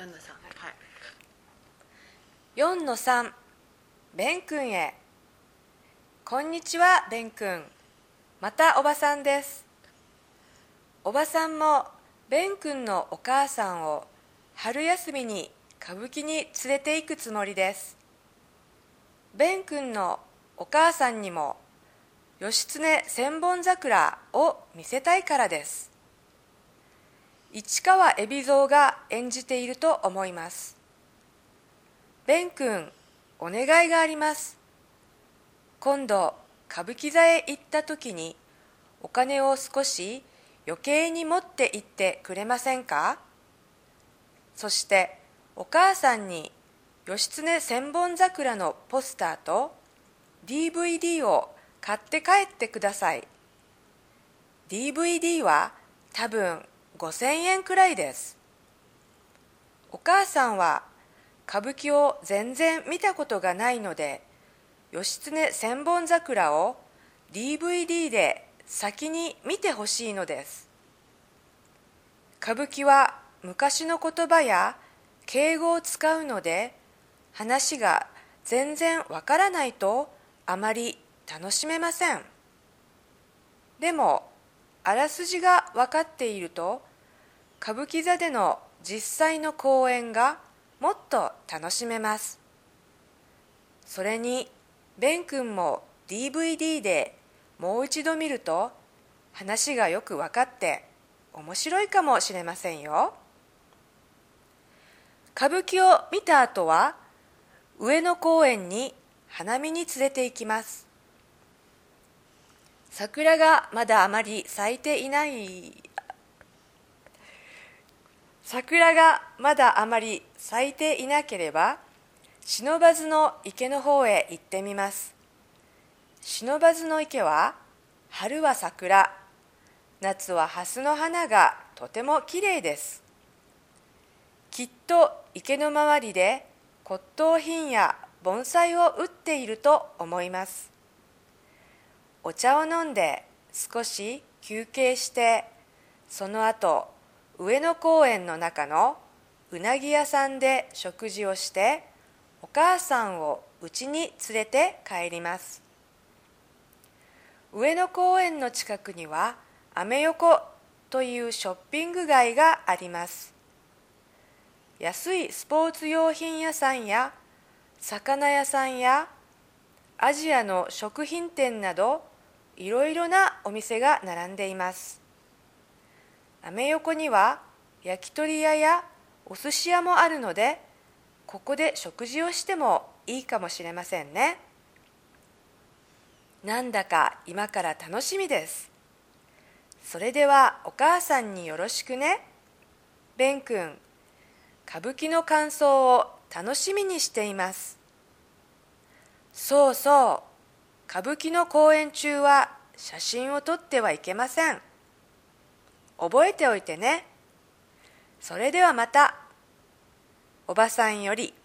4の3、はい。 4の3、ベン君へ。こんにちは、ベン君。またおばさんです。おばさんもベン君のお母さんを春休みに歌舞伎に連れて行くつもりです。ベン君のお母さんにも義経千本桜を見せたいからです。市川海老蔵が演じていると思います。ベン君、お願いがあります。今度歌舞伎座へ行った時にお金を少し余計に持って行ってくれませんか？そしてお母さんに義経千本桜のポスターと DVD を買って帰ってください。DVD は多分5000円くらいです。お母さんは歌舞伎を全然見たことがないので、義経千本桜を DVD で先に見てほしいのです。歌舞伎は昔の言葉や敬語を使うので、話が全然わからないとあまり楽しめません。でもあらすじが分かっていると、歌舞伎座での実際の公演がもっと楽しめます。それにベン君も DVD でもう一度見ると話がよく分かって面白いかもしれませんよ。歌舞伎を見た後は上野公園に花見に連れて行きます。桜がまだあまり咲いていない桜がまだあまり咲いていなければ不忍の池の方へ行ってみます。不忍の池は春は桜、夏は蓮の花がとてもきれいです。きっと池の周りで骨董品や盆栽を売っていると思います。お茶を飲んで少し休憩して、その後上野公園の中のうなぎ屋さんで食事をして、お母さんを家に連れて帰ります。上野公園の近くにはアメ横というショッピング街があります。安いスポーツ用品屋さんや魚屋さんやアジアの食品店などいろいろなお店が並んでいます。アメ横には焼き鳥屋やお寿司屋もあるので、ここで食事をしてもいいかもしれませんね。なんだか今から楽しみです。それではお母さんによろしくね。ベン君、歌舞伎の感想を楽しみにしています。そうそう、歌舞伎の公演中は写真を撮ってはいけません。覚えておいてね。それではまた。おばさんより。